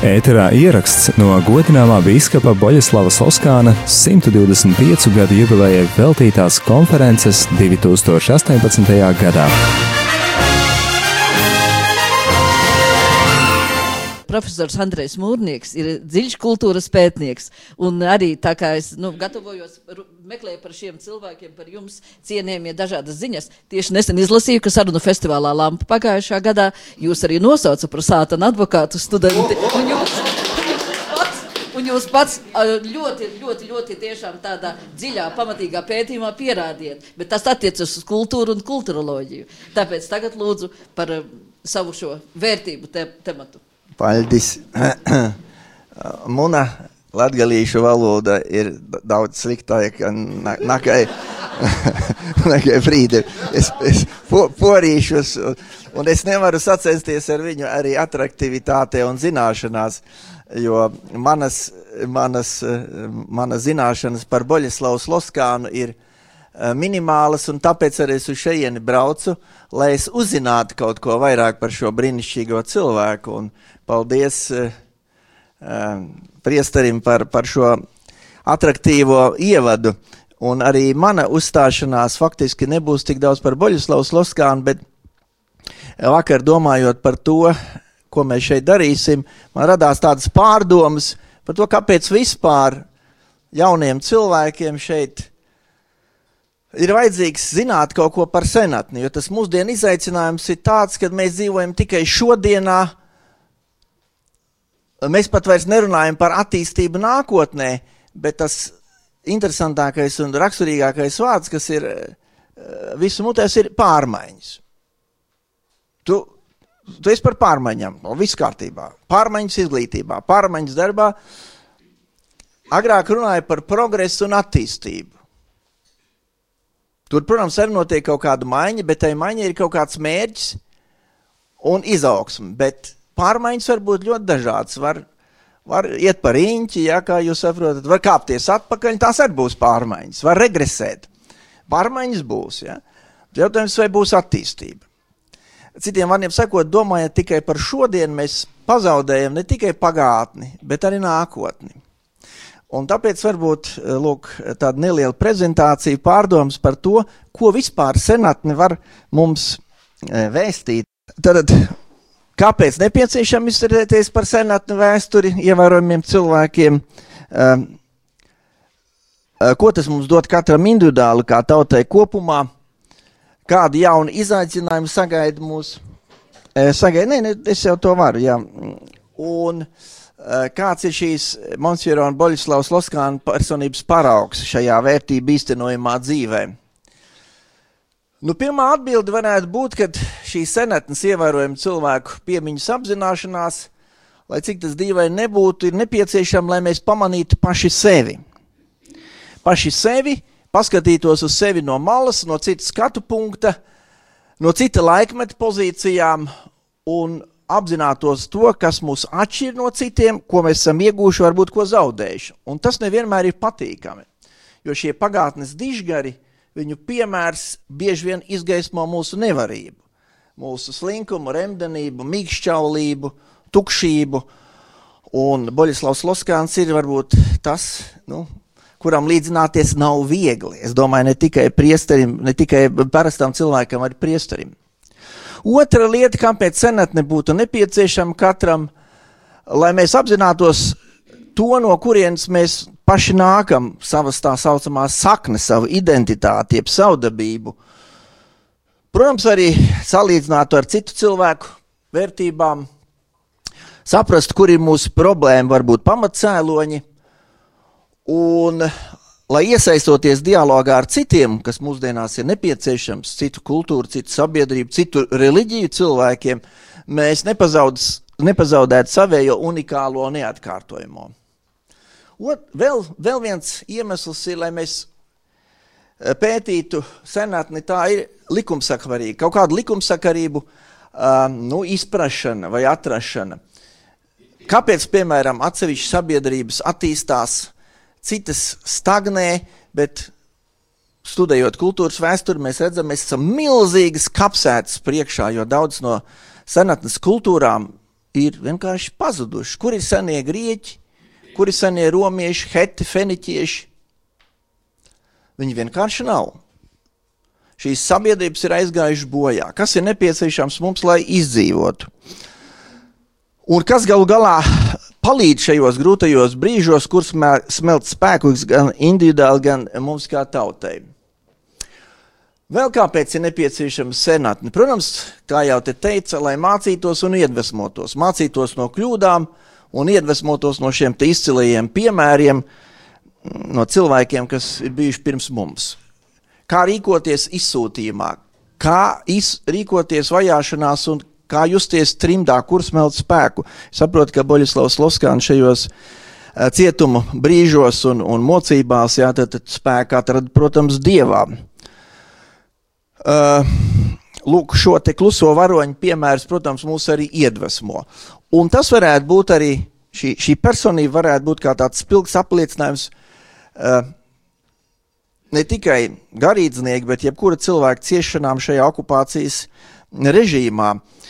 Ēterā ieraksts no godināmā bīskapa Boļeslava Sloskāna 125 gadu jubilejai veltītās konferences 2018. gadā. Profesors Andrejs Mūrnieks ir dziļš kultūras pētnieks, un arī tā kā es gatavojos, meklēju par šiem cilvēkiem, par jums cienījamie dažādas ziņas, tieši nesen izlasīju, ka sarunu festivālā Lampa pagājušā gadā jūs arī nosauca par sātana advokātu studenti, un jūs pats ļoti tiešām tādā dziļā, pamatīgā pētījumā pierādiet, bet tas attiecas uz kultūru un kulturoloģiju. Tāpēc tagad lūdzu par savu šo vērtību tematu. Paldies. Muna latgalīšu valoda ir daudz sliktāka nakai brīdi. Es porīšos, un es nevaru sacensties ar viņu arī atraktivitāte un zināšanās, jo manas zināšanas par Boļeslavu Sloskānu ir minimālas, un tāpēc arī es uz šejieni braucu, lai es uzzinātu kaut ko vairāk par šo brīnišķīgo cilvēku, un paldies priesterim par šo atraktīvo ievadu, un arī mana uzstāšanās faktiski nebūs tik daudz par Boļeslavu Sloskānu, bet vakar domājot par to, ko mēs šeit darīsim, man radās tādas pārdomas par to, kāpēc vispār jauniem cilvēkiem šeit ir vajadzīgs zināt kaut ko par senatni, jo tas mūsdienu izaicinājums ir tāds, ka mēs dzīvojam tikai šodienā, mēs pat vairs nerunājam par attīstību nākotnē, bet tas interesantākais un raksturīgākais vārds, kas ir visu mutēs, ir pārmaiņas. Tu esi par pārmaiņām, viss kārtībā, pārmaiņas izglītībā, pārmaiņas darbā, agrāk runāja par progresu un attīstību. Tur, protams, arī notiek kaut kāda maiņa, bet tai maiņa ir kaut kāds mērķis un izaugsme. Bet pārmaiņas var būt ļoti dažādas. Var iet par riņķi, ja, kā jūs saprotat, var kāpties atpakaļ, tās arī būs pārmaiņas. Var regresēt. Pārmaiņas būs, ja. Jautājums, vai būs attīstība. Citiem vārdiem sakot, domājot tikai par šodienu, mēs pazaudējam ne tikai pagātni, bet arī nākotni. Un tāpēc varbūt, lūk, tāda neliela prezentācija pārdomas par to, ko vispār senatne var mums vēstīt. Tad, kāpēc nepieciešam izturēties par senatni vēsturi ievērojumiem cilvēkiem? Ko tas mums dod katram individuāli, kā tautai kopumā? Kādi jauni izaicinājumi sagaida mūs? Es jau to varu, jā. Un kāds ir šīs Monsignora un Boļeslava Sloskāna personības paraugs šajā vērtību īstenojumā dzīvē? Pirmā atbilde varētu būt, ka šī senatnes ievērojama cilvēku piemiņas apzināšanās, lai cik tas dīvaini nebūtu, ir nepieciešama, lai mēs pamanītu paši sevi. Paši sevi, paskatītos uz sevi no malas, no cita skatu punkta, no cita laikmeta pozīcijām un apzinātos to, kas mūs atšķir no citiem, ko mēs esam iegūši, varbūt ko zaudējuši. Un tas nevienmēr ir patīkami, jo šie pagātnes dižgari, viņu piemērs bieži vien izgaismo mūsu nevarību, mūsu slinkumu, remdenību, mīkšķaulību, tukšību, un Boļeslavs Sloskāns ir varbūt tas, kuram līdzināties nav viegli. Es domāju, ne tikai priesterim, ne tikai parastam cilvēkam, arī priesterim. Otra lieta, kāpēc senatne būtu nepieciešama katram, lai mēs apzinātos to, no kurienes mēs paši nākam, savas tā saucamā sakne, savu identitāti, jeb savdabību. Protams, arī salīdzinātu ar citu cilvēku vērtībām, saprast, kur ir mūsu problēma, varbūt pamatcēloņi, un lai iesaistoties dialogā ar citiem, kas mūsdienās ir nepieciešams, citu kultūru, citu sabiedrību, citu reliģiju cilvēkiem, mēs nepazaudētu savējo unikālo neatkārtojamo. Vēl viens iemesls ir, lai mēs pētītu senatni, tā ir likumsakarība, kaut kādu likumsakarību izprašana vai atrašana. Kāpēc, piemēram, atsevišķas sabiedrības attīstās, citas stagnē, bet studējot kultūras vēsturi, mēs redzam, mēs esam milzīgas kapsētas priekšā, jo daudz no senatnes kultūrām ir vienkārši pazuduši. Kur ir senie grieķi, kur ir senie romieši, heti, feniķieši? Viņi vienkārši nav. Šīs sabiedrības ir aizgājuši bojā. Kas ir nepieciešams mums, lai izdzīvotu? Un kas galu galā palīdz šajos grūtajos brīžos, kur smelt spēkus gan individuāli, gan mums kā tautai? Vēl kāpēc ir nepieciešama senatne? Protams, kā jau te teica, lai mācītos un iedvesmotos. Mācītos no kļūdām un iedvesmotos no šiem te izcilajiem piemēriem, no cilvēkiem, kas ir bijuši pirms mums. Kā rīkoties izsūtījumā, kā rīkoties vajāšanās un kā justies trimdā, kur smelt spēku. Saprotu, ka Boļislavs Loskāns šajos cietuma brīžos un mocībās, jā, tad spēku atrada, protams, Dievā. Lūk, šo te kluso varoņu piemērs, protams, mūs arī iedvesmo. Un tas varētu būt arī, šī personība varētu būt kā tāds spilgs apliecinājums ne tikai garīdznieki, bet jebkura cilvēka ciešanām šajā okupācijas režīmā.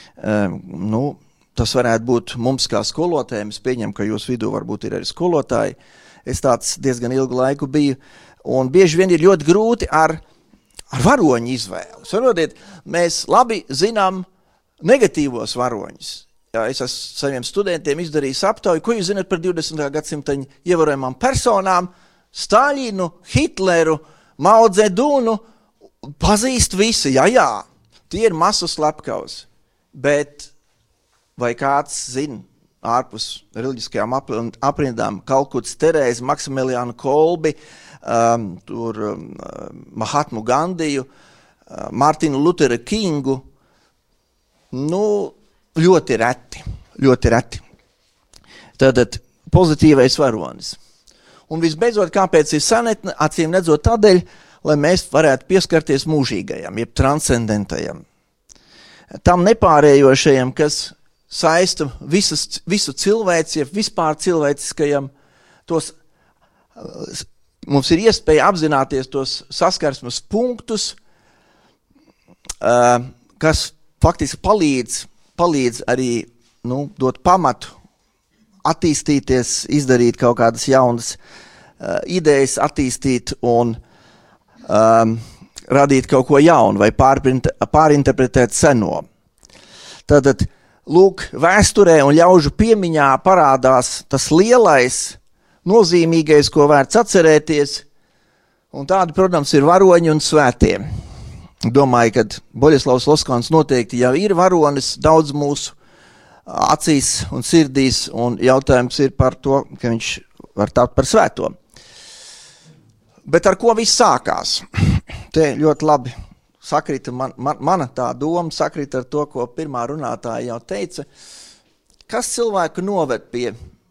Tas varētu būt mums kā skolotājiem. Es pieņemu, ka jūs vidū varbūt ir arī skolotāji. Es tāds diezgan ilgu laiku biju. Un bieži vien ir ļoti grūti ar varoņu izvēli. Saprotiet, mēs labi zinām negatīvos varoņus. Jā, es esmu saviem studentiem izdarījis aptauju, ko jūs zināt par 20. gadsimta ievērojamām personām, Staļinu, Hitleru, Mao Dzedunu, pazīst visi, jā, tie ir masu slepkavas. Bet vai kāds zina ārpus reliģiskajām aprindām Kalkutas Terēzi, Maksimiliānu Kolbi, Mahatmu Gandiju, Mārtinu Lutera Kingu? Ļoti reti. Tātad pozitīvais varonis. Un visbeidzot, kāpēc ir senatne, acīm redzot tādēļ, lai mēs varētu pieskarties mūžīgajam, jeb transcendentajam. Tam nepārējošajam, kas saista visu cilvēci, jeb vispār cilvēciskajam, mums ir iespēja apzināties tos saskarsmes punktus, kas faktiski palīdz arī dot pamatu, attīstīties, izdarīt kaut kādas jaunas idejas, attīstīt un radīt kaut ko jaunu vai pārinterpretēt seno. Tātad, lūk, vēsturē un ļaužu piemiņā parādās tas lielais, nozīmīgais, ko vērts atcerēties, un tādi, protams, ir varoņi un svētie. Domāju, ka Boļislavs Loskāns noteikti jau ir varonis daudz mūsu acīs un sirdīs, un jautājums ir par to, ka viņš var tapt par svēto. Bet ar ko viss sākās? Te ļoti labi sakrita mana tā doma, sakrita ar to, ko pirmā runātāja jau teica. Kas cilvēku noved pie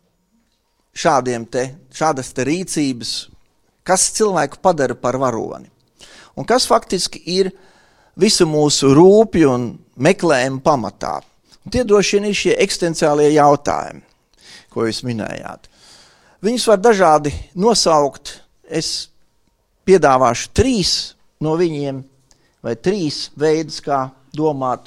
šādas te rīcības, kas cilvēku padara par varoni? Un kas faktiski ir visu mūsu rūpju un meklējumu pamatā? Un tie droši vien ir šie eksistenciālie jautājumi, ko jūs minējāt. Viņus var dažādi nosaukt. Es piedāvāšu 3 no viņiem, vai 3 veidus, kā domāt.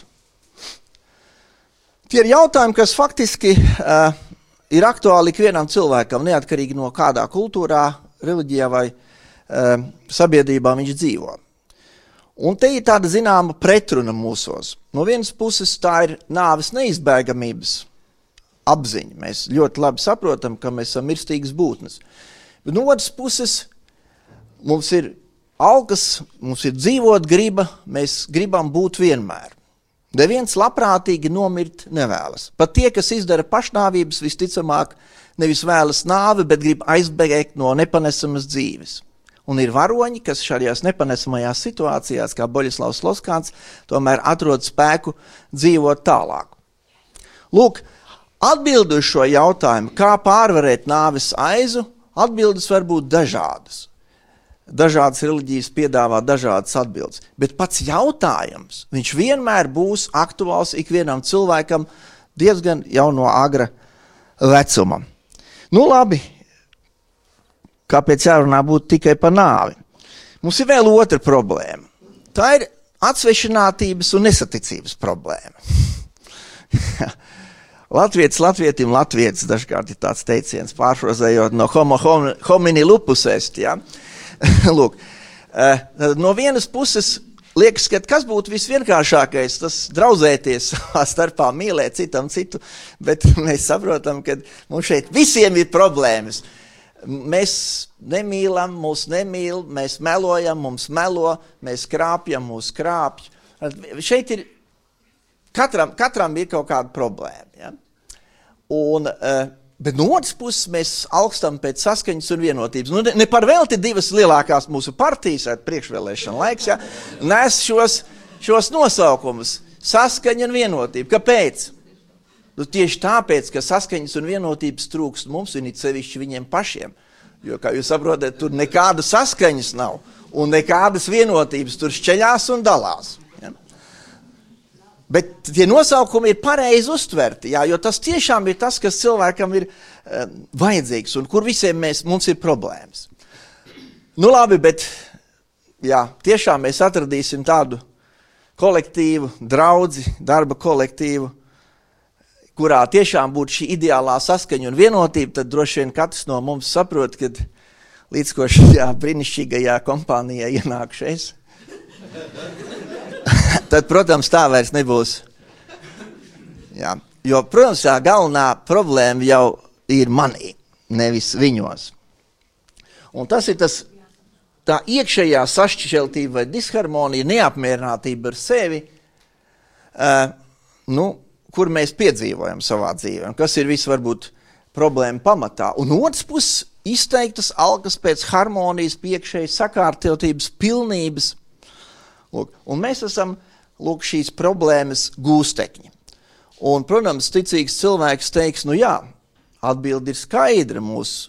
Tie ir jautājumi, kas faktiski ir aktuāli ikvienam cilvēkam, neatkarīgi no kādā kultūrā, reliģijā vai sabiedrībā viņš dzīvo. Un te ir tāda zināma pretruna mūsos. No vienas puses tā ir nāves neizbēgamības apziņa. Mēs ļoti labi saprotam, ka mēs esam mirstīgas būtnes. Bet no otras puses mums ir alkas, mums ir dzīvot griba, mēs gribam būt vienmēr. Neviens labprātīgi nomirt nevēlas. Pat tie, kas izdara pašnāvības, visticamāk nevis vēlas nāvi, bet grib aizbēgt no nepanesamas dzīves. Un ir varoņi, kas šādajās nepanesamajās situācijās, kā Boļislavs Loskāns, tomēr atrod spēku dzīvot tālāk. Lūk, atbildi uz šo jautājumu, kā pārvarēt nāves aizu, atbildes var būt dažādas. Dažādas reliģijas piedāvā dažādas atbildes. Bet pats jautājums, viņš vienmēr būs aktuāls ikvienam cilvēkam diezgan jau no agra vecuma. Labi. Kāpēc jārunā būtu tikai par nāvi? Mums ir vēl otra problēma. Tā ir atsvešinātības un nesaticības problēma. Latvietis latvietim latvietis, dažkārt ir tāds teiciens, pārfrazējot no homo homini lupus est, ja? Lūk, no vienas puses liekas, ka kas būtu visvienkāršākais, tas draudzēties savā starpā, mīlēt citam citu, bet mēs saprotam, ka mums šeit visiem ir problēmas. Mēs nemīlam, mūs nemīl, mēs melojam, mums melo, mēs krāpjam, mūs krāpj. Šeit ir, katram ir kaut kāda problēma. Ja? Bet no otras puses mēs augstam pēc saskaņas un vienotības. Nu, ne par velti divas lielākās mūsu partijas, priekšvēlēšana laiks, ja? Nes šos nosaukumus saskaņa un vienotība. Kāpēc? Nu, tieši tāpēc, ka saskaņas un vienotības trūkst mums un it sevišķi viņiem pašiem. Jo, kā jūs saprotat, tur nekāda saskaņas nav un nekādas vienotības tur šķeļās un dalās. Ja? Bet tie nosaukumi ir pareizi uztverti, jā, jo tas tiešām ir tas, kas cilvēkam ir vajadzīgs un kur visiem mums ir problēmas. Nu labi, bet jā, tiešām mēs atradīsim tādu kolektīvu, draudzi, darba kolektīvu, kurā tiešām būtu šī ideālā saskaņa un vienotība, tad droši vien katrs no mums saprot, kad līdz ko šajā brīnišķīgajā kompānijā ienākšu es, tad, protams, tā vairs nebūs. Jā. Jo, protams, tā galvenā problēma jau ir manī, nevis viņos. Un tas ir tā iekšējā sašķeltība vai disharmonija, neapmierinātība ar sevi, kur mēs piedzīvojam savā dzīvē, un kas ir viss varbūt problēma pamatā. Un otrs puses izteiktas alkas pēc harmonijas, piekšējas sakārtotības, pilnības. Lūk, un mēs esam šīs problēmas gūstekņi. Un, protams, ticīgs cilvēks teiks, nu jā, atbildi ir skaidra,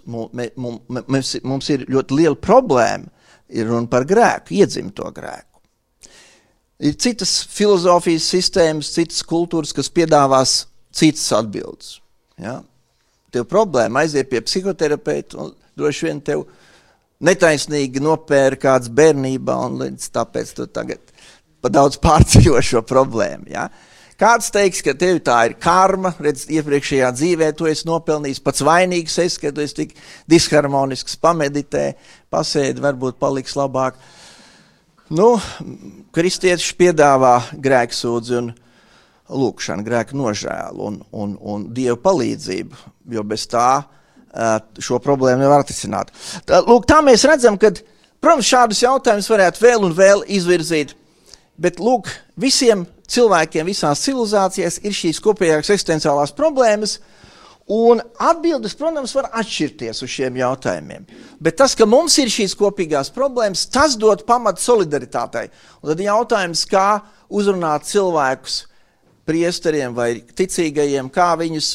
mums ir ļoti liela problēma, ir runa par grēku, iedzimto grēku. Ir citas filozofijas sistēmas, citas kultūras, kas piedāvās citas atbildes. Ja? Tev problēma aiziet pie psihoterapeita, un droši vien tev netaisnīgi nopēra kāds bērnībā, un līdz tāpēc tu tagad pa daudz pārdzīvo šo problēmu. Ja? Kāds teiks, ka tev tā ir karma, redz, iepriekšējā dzīvē tu esi nopelnījis, pats vainīgs esi, ka tu esi tik disharmonisks, pameditē, pasēdi, varbūt paliks labāk. Nu, kristietis piedāvā grēksūdzi un lūkšanu, grēku nožēlu un Dieva palīdzību, jo bez tā šo problēmu nevar atrisināt. Lūk, tā mēs redzam, ka, protams, šādus jautājumus varētu vēl un vēl izvirzīt, bet lūk, visiem cilvēkiem, visās civilizācijās ir šīs kopējās eksistenciālās problēmas, un atbildes, protams, var atšķirties uz šiem jautājumiem. Bet tas, ka mums ir šīs kopīgās problēmas, tas dod pamatu solidaritātei. Un tad jautājums, kā uzrunāt cilvēkus, priesteriem vai ticīgajiem, kā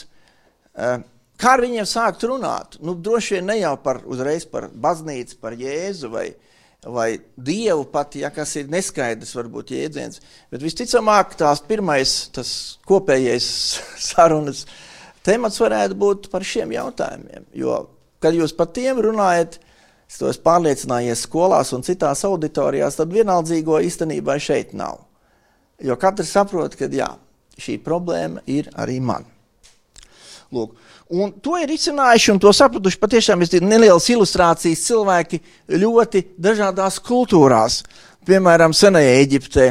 ar viņiem sākt runāt. Nu, droši vien ne jau uzreiz par baznīcu, par Jēzu vai Dievu pat, ja kas ir neskaidrs, varbūt jēdziens. Bet visticamāk, tas kopējais sarunas temats varētu būt par šiem jautājumiem, jo, kad jūs par tiem runājat, es to esmu pārliecinājies skolās un citās auditorijās, tad vienaldzīgo īstenībā šeit nav. Jo katrs saprot, ka jā, šī problēma ir arī man. Lūk, un to ir izcinājuši un to sapratuši patiešām ir nelielas ilustrācijas cilvēki ļoti dažādās kultūrās. Piemēram, senajā Eģiptē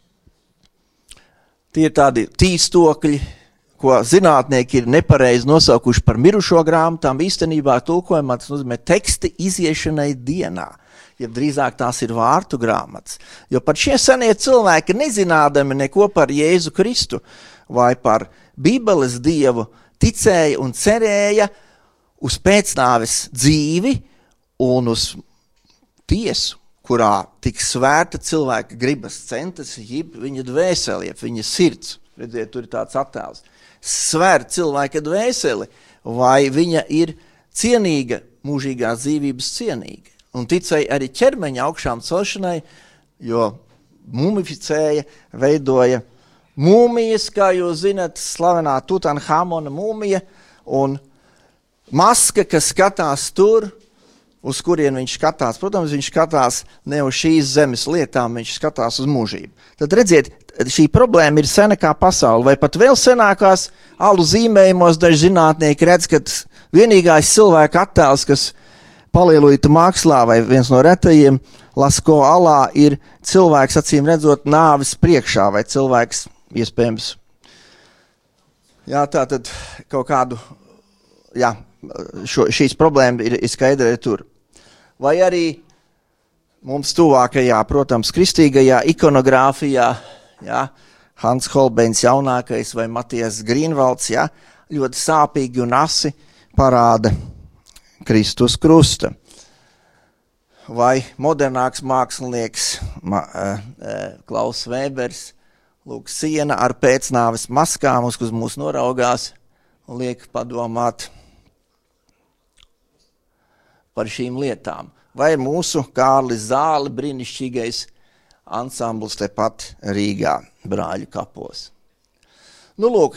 tie ir tādi tīstokļi, ko zinātnieki ir nepareizi nosaukuši par mirušo grāmatām, īstenībā tulkojumā tas nozīmē teksti iziešanai dienā, ja drīzāk tās ir vārtu grāmatas. Jo pat šie senie cilvēki, nezinādami neko par Jēzu Kristu vai par Bībeles Dievu, ticēja un cerēja uz pēcnāves dzīvi un uz tiesu, kurā tik svērta cilvēka gribas centas, jeb viņa dvēseli, jeb viņa sirds. Redziet, tur ir tāds attēls. Svērt cilvēka dvēseli, vai viņa ir cienīga, mūžīgās dzīvības cienīga. Un ticēja arī ķermeņa augšām celšanai, jo mumificēja, veidoja mūmijas, kā jūs zinat, slavenā Tutanhamona mūmija, un maska, kas skatās tur, uz kurien viņš skatās. Protams, viņš skatās ne uz šīs zemes lietām, viņš skatās uz mūžību. Tad redziet, šī problēma ir sena kā pasaule, vai pat vēl senākās alu zīmējumos daži zinātnieki redz, ka vienīgais cilvēka attēls, kas palielīta mākslā vai viens no retajiem Lasko alā ir cilvēks, acīm redzot, nāves priekšā, vai cilvēks iespējams. Jā, tā tad kaut kādu, jā, šīs problēma ir skaidra arī tur. Vai arī mums tuvākajā, protams, kristīgajā ikonogrāfijā, jā, Hans Holbeins jaunākais vai Matijas Grīnvalds, jā, ļoti sāpīgi un asi parāda Kristus krusta. Vai modernāks mākslinieks Klaus Vēbers, lūk, siena ar pēcnāves maskām, uz mūs noraugās un liek padomāt par šīm lietām. Vai mūsu Kārlis Zāle brīnišķīgais ansambls tepat Rīgā, Brāļu kapos. Nu, lūk,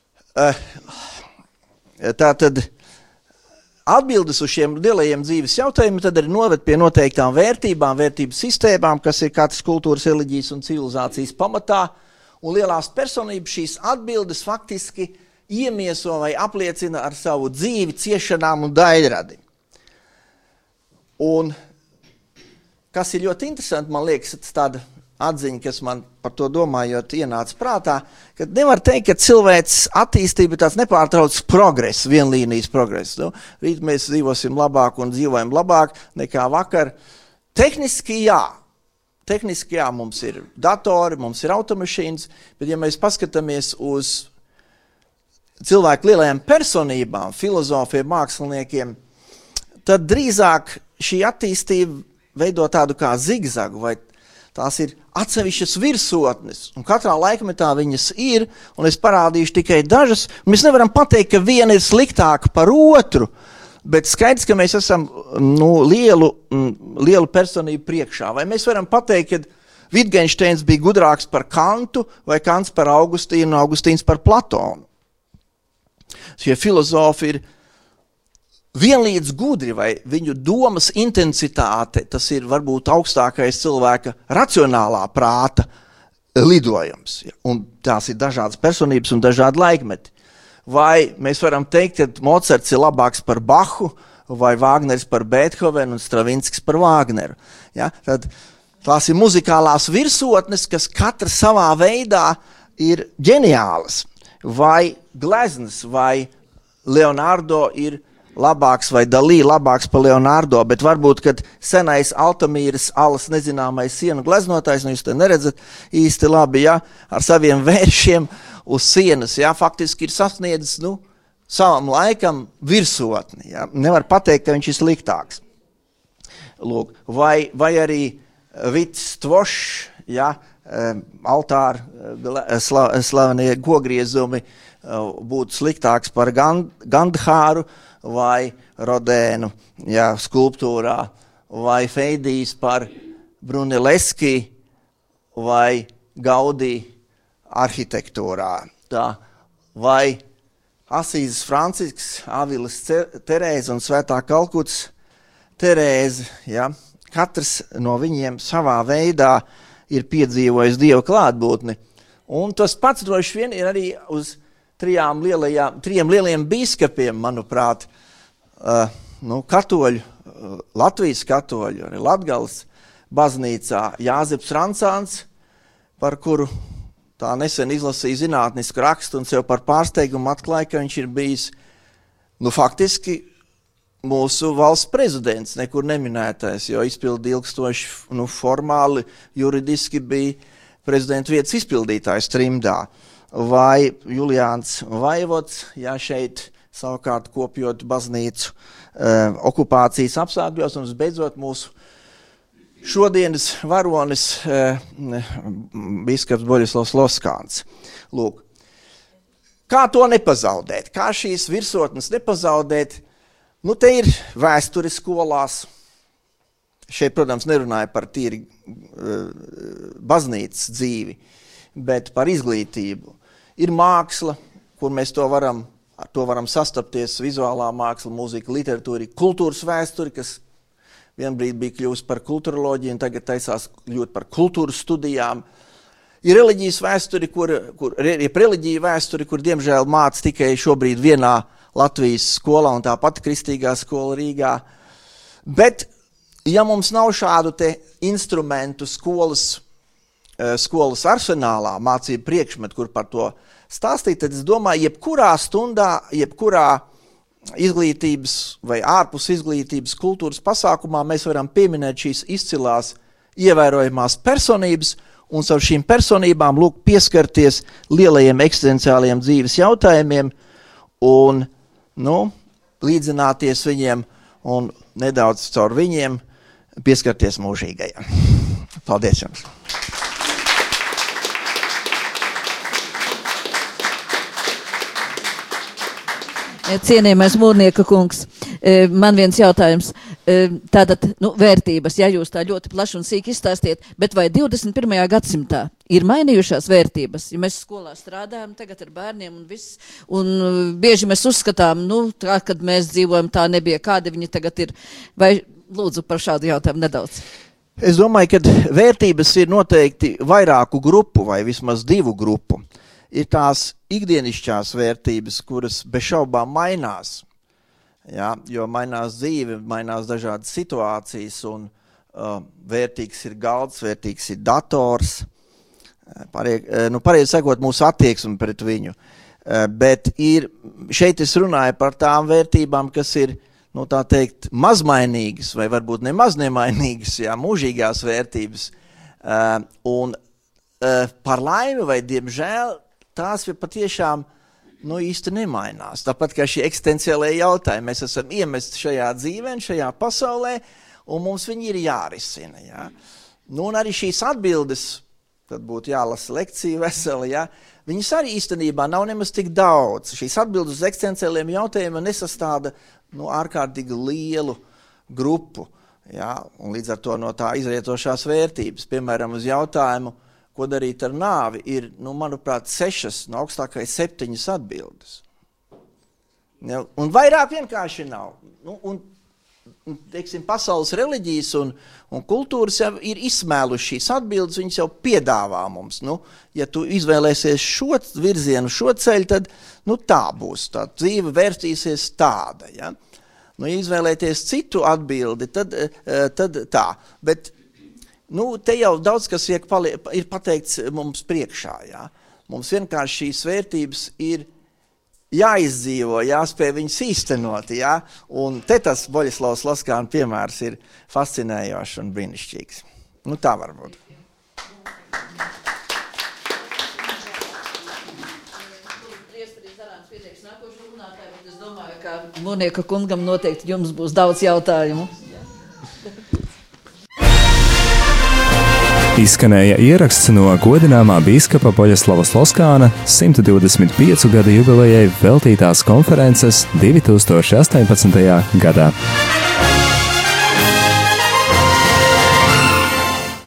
tā tad atbildes uz šiem lielajiem dzīves jautājumiem tad arī noved pie noteiktām vērtībām, vērtību sistēmām, kas ir katras kultūras, reliģijas un civilizācijas pamatā, un lielās personības šīs atbildes faktiski iemieso vai apliecina ar savu dzīvi, ciešanām un daļradi. Un kas ir ļoti interesanti, man liekas, tāda atziņa, kas man par to domājot ienāca prātā, ka nevar teikt, ka cilvēks attīstība ir tāds nepārtrauc progress, vienlīnijas progress. Nu, rīt mēs dzīvosim labāk un dzīvojam labāk nekā vakar. Tehniski jā, mums ir datori, mums ir automašīnas, bet ja mēs paskatāmies uz cilvēku lielajām personībām, filozofiem, māksliniekiem, tad drīzāk šī attīstība veido tādu kā zigzagu, vai tās ir atsevišķas virsotnes, un katrā laikmetā viņas ir, un es parādīšu tikai dažas. Mēs nevaram pateikt, ka viena ir sliktāka par otru, bet skaidrs, ka mēs esam lielu personību priekšā. Vai mēs varam pateikt, ka Wittgensteins bija gudrāks par Kantu, vai Kants par Augustīnu, un Augustīns par Platonu? Šie filozofi ir vienlīdz gudri, vai viņu domas intensitāte, tas ir varbūt augstākais cilvēka racionālā prāta lidojums. Un tās ir dažādas personības un dažādi laikmeti. Vai mēs varam teikt, ka Mocarts ir labāks par Bahu, vai Vāgners par Beethovenu un Stravinskis par Vāgneru. Ja? Tad tās ir muzikālās virsotnes, kas katra savā veidā ir ģeniālas. Vai Gleznas, vai Leonardo ir labāks vai Dalī labāks par Leonardo, bet varbūt, kad senais Altamīras alas nezināmais sienu gleznotājs, nu jūs te neredzat īsti labi, ja, ar saviem vēršiem uz sienas, ja, faktiski ir sasniedzis, savam laikam virsotni, ja. Nevar pateikt, ka viņš ir sliktāks. Lūk, vai arī Vits Tvošs, ja, altāra slavenie gogriezumi būtu sliktāks par Gandhāru, vai Rodēnu, jā, skulptūrā, vai Feidijs par Brunelleschi, vai Gaudī arhitektūrā. Tā, vai Asīzes Francisks, Avilas Terēze un Svētā Kalkutas Terēze, jā, katrs no viņiem savā veidā ir piedzīvojis Dieva klātbūtni. Un tas pats droši vien ir arī uz trijiem lielajiem bīskapiem, manuprāt, katoļu, Latvijas katoļu, arī Latgales baznīcā Jāzeps Rancāns, par kuru tā nesen izlasīja zinātnisku rakstu un sev par pārsteigumu atklāja, ka viņš ir bijis, faktiski mūsu valsts prezidents, nekur neminētais, jo izpildi ilgstoši, formāli, juridiski bija prezidenta vietas izpildītājs trimdā. Vai Juliāns Vaivods, ja šeit savukārt kopjot baznīcu okupācijas apstākļos, un beidzot mūsu šodienas varonis biskaps Boļislavs Loskāns. Lūk, kā to nepazaudēt? Kā šīs virsotnes nepazaudēt? Te ir vēsture skolās. Šeit, protams, nerunāja par tīri baznīcas dzīvi, bet par izglītību. Ir māksla, kur mēs to varam sastapties, vizuālā māksla, mūzika, literatūra, kultūras vēsturi, kas vienbrīd bija kļūst par kulturoloģiju un tagad taisās kļūt par kultūras studijām. Ir reliģijas vēsturi, reliģija vēsturi, kur diemžēl māca tikai šobrīd vienā Latvijas skolā un tā pati kristīgā skola Rīgā. Bet, ja mums nav šādu te instrumentu skolas arsenālā, mācību priekšmetu, kur par to stāstīt, tad es domāju, jebkurā stundā, jebkurā izglītības vai ārpus izglītības kultūras pasākumā mēs varam pieminēt šīs izcilās, ievērojamās personības, un caur šīm personībām lūk pieskarties lielajiem eksistenciāliem dzīves jautājumiem un, līdzināties viņiem un nedaudz caur viņiem pieskarties mūžīgajam. Paldies jums! Cienījamais Mūrnieka kungs, man viens jautājums. Tātad, vērtības, ja jūs tā ļoti plaši un sīki izstāstiet, bet vai 21. gadsimtā ir mainījušās vērtības? Ja mēs skolā strādājam tagad ar bērniem un viss, un bieži mēs uzskatām, tā, kad mēs dzīvojam, tā nebija, kādi viņi tagad ir. Vai lūdzu par šādu jautājumu nedaudz? Es domāju, ka vērtības ir noteikti vairāku grupu vai vismaz divu grupu. Ir tās ikdienišķās vērtības, kuras bez šaubām mainās. Ja, jo mainās dzīve, mainās dažādas situācijas, un vērtīgs ir galds, vērtīgs ir dators, pareizi sakot, mūsu attieksme pret viņu. Bet šeit es runāju par tām vērtībām, kas ir, tā teikt, mazmainīgas, vai varbūt nemaz nemainīgas, ja, mūžīgās vērtības. Un par laimi vai diemžēl, tās patiešām īsti nemainās. Tāpat kā šie eksistenciālie jautājumi. Mēs esam iemesti šajā dzīvē, šajā pasaulē, un mums viņi ir jārisina. Ja? Un arī šīs atbildes, tad būtu jālasa lekcija vesela, ja? Viņas arī īstenībā nav nemaz tik daudz. Šīs atbildes uz eksistenciāliem jautājumiem nesastāda ārkārtīgi lielu grupu. Ja? Un līdz ar to no tā izrietošās vērtības. Piemēram, uz jautājumu, ko darīt ar nāvi, ir, manuprāt, 6, augstākais 7 atbildes. Ja, un vairāk vienkārši nav. Teiksim, pasaules reliģijas un kultūras jau ir izsmēluši šīs atbildes, viņas jau piedāvā mums. Ja tu izvēlēsies šo virzienu, šo ceļu, tad tā būs. Tā dzīve vērstīsies tāda. Ja, ja izvēlēties citu atbildi, tad tā. Bet te jau daudz, kas ir pateikts mums priekšā. Ja? Mums vienkārši šīs vērtības ir jāizdzīvo, jāspēj viņas īstenot. Ja? Un te tas Boļislavas Loskāna piemērs ir fascinējošs un brīnišķīgs. Tā var būt. Es domāju, ka Mūrnieka kungam noteikti jums būs daudz jautājumu. Izskanēja ieraksts no godināmā bīskapa Boļislavas Loskāna 125 gadu jubilejai veltītās konferences 2018. gadā.